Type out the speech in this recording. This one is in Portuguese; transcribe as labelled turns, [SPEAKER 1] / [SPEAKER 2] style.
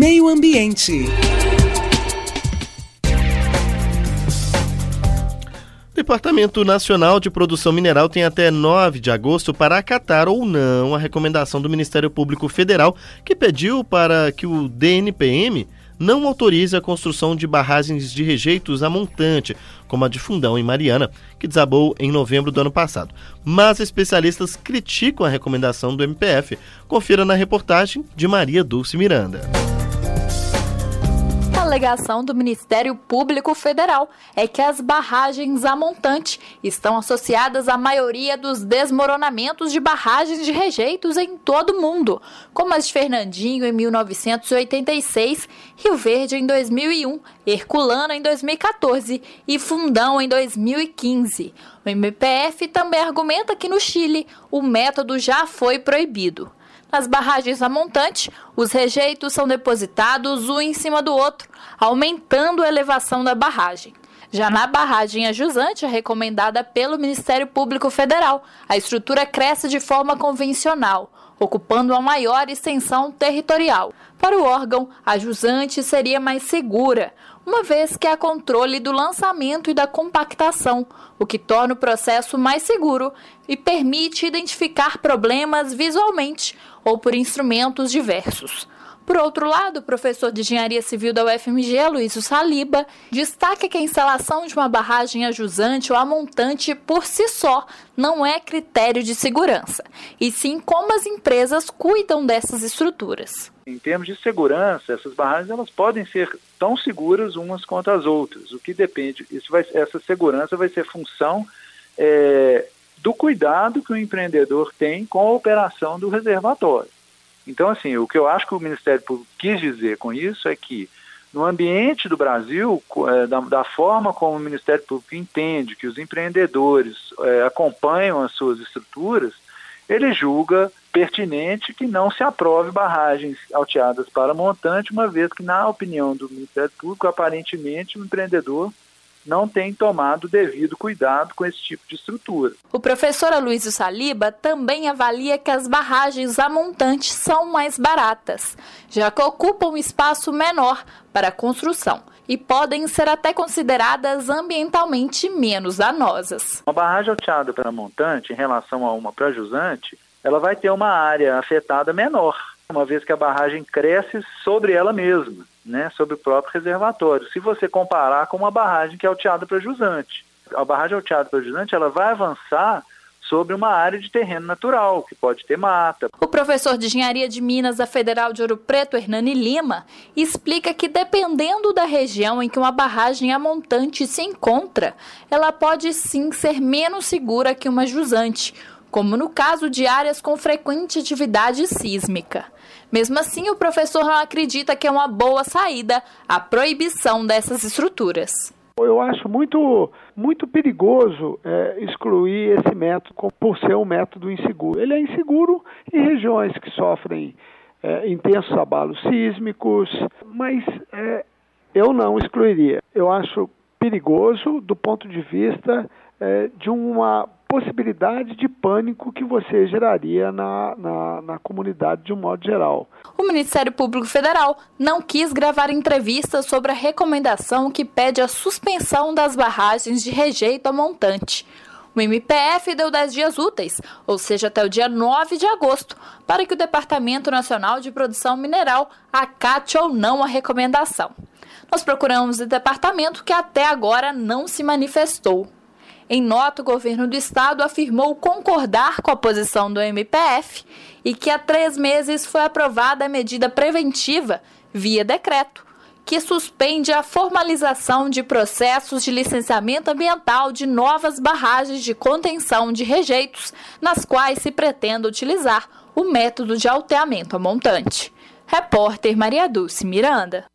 [SPEAKER 1] Meio Ambiente.
[SPEAKER 2] O Departamento Nacional de Produção Mineral tem até 9 de agosto para acatar ou não a recomendação do Ministério Público Federal, que pediu para que o DNPM não autorize a construção de barragens de rejeitos a montante, como a de Fundão, em Mariana, que desabou em novembro do ano passado. Mas especialistas criticam a recomendação do MPF. Confira na reportagem de Maria Dulce Miranda.
[SPEAKER 3] A alegação do Ministério Público Federal é que as barragens a montante estão associadas à maioria dos desmoronamentos de barragens de rejeitos em todo o mundo, como as de Fernandinho em 1986, Rio Verde em 2001, Herculano em 2014 e Fundão em 2015. O MPF também argumenta que no Chile o método já foi proibido. Nas barragens a montante, os rejeitos são depositados um em cima do outro, aumentando a elevação da barragem. Já na barragem a jusante, recomendada pelo Ministério Público Federal, a estrutura cresce de forma convencional, ocupando uma maior extensão territorial. Para o órgão, a jusante seria mais segura, uma vez que há controle do lançamento e da compactação, o que torna o processo mais seguro e permite identificar problemas visualmente ou por instrumentos diversos. Por outro lado, o professor de Engenharia Civil da UFMG, Luísio Saliba, destaca que a instalação de uma barragem a jusante ou a montante por si só não é critério de segurança, e sim como as empresas cuidam dessas estruturas.
[SPEAKER 4] Em termos de segurança, essas barragens elas podem ser tão seguras umas quanto as outras. O que depende, essa segurança vai ser função do cuidado que o empreendedor tem com a operação do reservatório. Então, assim, o que eu acho que o Ministério Público quis dizer com isso é que, no ambiente do Brasil, da forma como o Ministério Público entende que os empreendedores acompanham as suas estruturas, ele julga pertinente que não se aprove barragens alteadas para montante, uma vez que, na opinião do Ministério Público, aparentemente o empreendedor não tem tomado o devido cuidado com esse tipo de estrutura.
[SPEAKER 3] O professor Luísio Saliba também avalia que as barragens a montante são mais baratas, já que ocupam um espaço menor para a construção e podem ser até consideradas ambientalmente menos danosas.
[SPEAKER 4] Uma barragem alteada para montante, em relação a uma para jusante, ela vai ter uma área afetada menor, uma vez que a barragem cresce sobre ela mesma, sobre o próprio reservatório. Se você comparar com uma barragem que é alteada para jusante. A barragem alteada para jusante, ela vai avançar sobre uma área de terreno natural, que pode ter mata.
[SPEAKER 3] O professor de Engenharia de Minas da Federal de Ouro Preto, Hernani Lima, explica que dependendo da região em que uma barragem a montante se encontra, ela pode sim ser menos segura que uma jusante, como no caso de áreas com frequente atividade sísmica. Mesmo assim, o professor não acredita que é uma boa saída a proibição dessas estruturas.
[SPEAKER 5] Eu acho muito perigoso excluir esse método por ser um método inseguro. Ele é inseguro em regiões que sofrem intensos abalos sísmicos, mas eu não excluiria. Eu acho perigoso do ponto de vista de uma possibilidade de pânico que você geraria na comunidade de um modo geral.
[SPEAKER 3] O Ministério Público Federal não quis gravar entrevistas sobre a recomendação que pede a suspensão das barragens de rejeito a montante. O MPF deu 10 dias úteis, ou seja, até o dia 9 de agosto, para que o Departamento Nacional de Produção Mineral acate ou não a recomendação. Nós procuramos o departamento que até agora não se manifestou. Em nota, o governo do estado afirmou concordar com a posição do MPF e que há 3 meses foi aprovada a medida preventiva, via decreto, que suspende a formalização de processos de licenciamento ambiental de novas barragens de contenção de rejeitos, nas quais se pretende utilizar o método de alteamento a montante. Repórter Maria Dulce Miranda.